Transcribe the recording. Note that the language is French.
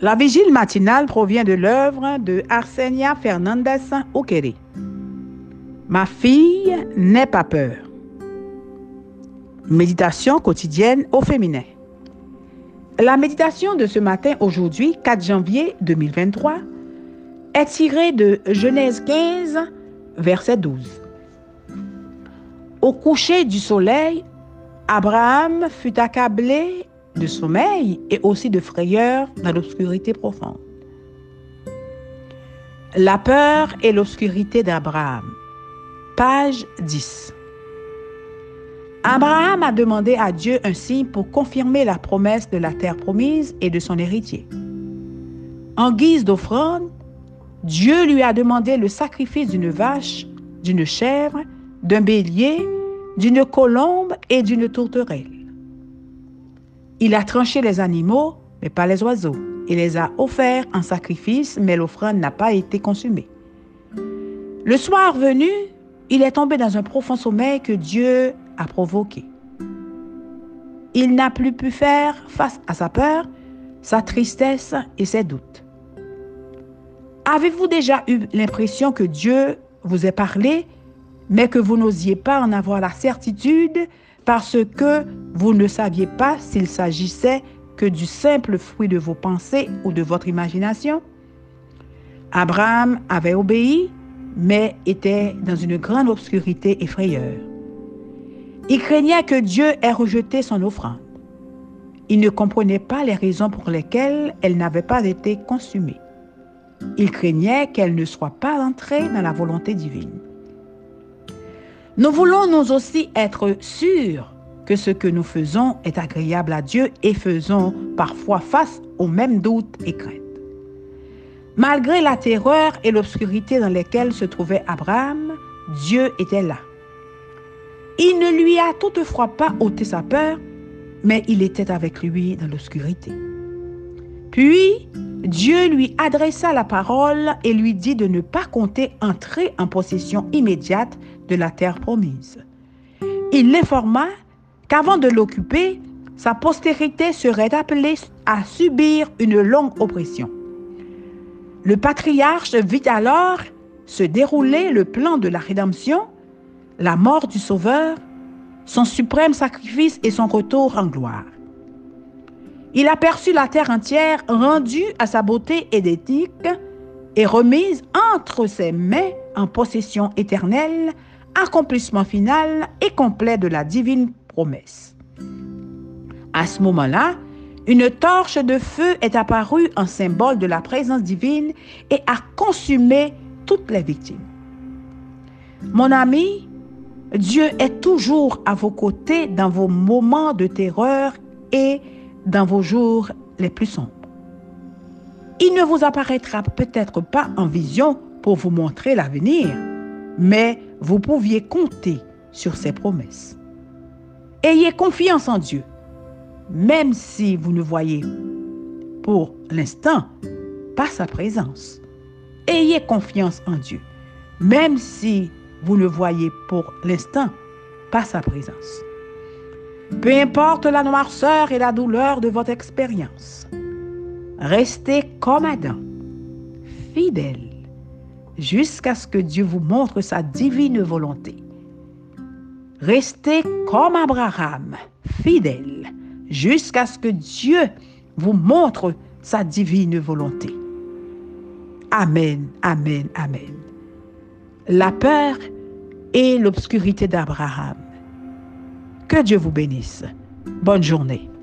La vigile matinale provient de l'œuvre de Arsenia Fernandez Ukere. Ma fille, n'aie pas peur. Méditation quotidienne au féminin. La méditation de ce matin, aujourd'hui, 4 janvier 2023, est tirée de Genèse 15, verset 12. Au coucher du soleil, Abraham fut accablé de sommeil et aussi de frayeur dans l'obscurité profonde. La peur et l'obscurité d'Abraham. Page 10. Abraham a demandé à Dieu un signe pour confirmer la promesse de la terre promise et de son héritier. En guise d'offrande, Dieu lui a demandé le sacrifice d'une vache, d'une chèvre, d'un bélier, d'une colombe et d'une tourterelle. Il a tranché les animaux, mais pas les oiseaux, et les a offerts en sacrifice, mais l'offrande n'a pas été consumée. Le soir venu, il est tombé dans un profond sommeil que Dieu a provoqué. Il n'a plus pu faire face à sa peur, sa tristesse et ses doutes. Avez-vous déjà eu l'impression que Dieu vous ait parlé, mais que vous n'osiez pas en avoir la certitude parce que vous ne saviez pas s'il s'agissait que du simple fruit de vos pensées ou de votre imagination? Abraham avait obéi, mais était dans une grande obscurité et frayeur. Il craignait que Dieu ait rejeté son offrande. Il ne comprenait pas les raisons pour lesquelles elle n'avait pas été consumée. Il craignait qu'elle ne soit pas entrée dans la volonté divine. Nous voulons nous aussi être sûrs que ce que nous faisons est agréable à Dieu et faisons parfois face aux mêmes doutes et craintes. Malgré la terreur et l'obscurité dans lesquelles se trouvait Abraham, Dieu était là. Il ne lui a toutefois pas ôté sa peur, mais il était avec lui dans l'obscurité. Puis, Dieu lui adressa la parole et lui dit de ne pas compter entrer en possession immédiate de la terre promise. Il l'informa qu'avant de l'occuper, sa postérité serait appelée à subir une longue oppression. Le patriarche vit alors se dérouler le plan de la rédemption, la mort du Sauveur, son suprême sacrifice et son retour en gloire. Il aperçut la terre entière rendue à sa beauté édétique et remise entre ses mains en possession éternelle, accomplissement final et complet de la divine promesse. À ce moment-là, une torche de feu est apparue en symbole de la présence divine et a consumé toutes les victimes. Mon ami, Dieu est toujours à vos côtés dans vos moments de terreur et dans vos jours les plus sombres. Il ne vous apparaîtra peut-être pas en vision pour vous montrer l'avenir, mais vous pouviez compter sur ses promesses. Ayez confiance en Dieu, même si vous ne voyez pour l'instant pas sa présence. Ayez confiance en Dieu, même si vous ne voyez pour l'instant pas sa présence. Peu importe la noirceur et la douleur de votre expérience, restez comme Adam, fidèle, jusqu'à ce que Dieu vous montre sa divine volonté. Restez comme Abraham, fidèle, jusqu'à ce que Dieu vous montre sa divine volonté. Amen, amen, amen. La peur et l'obscurité d'Abraham. Que Dieu vous bénisse. Bonne journée.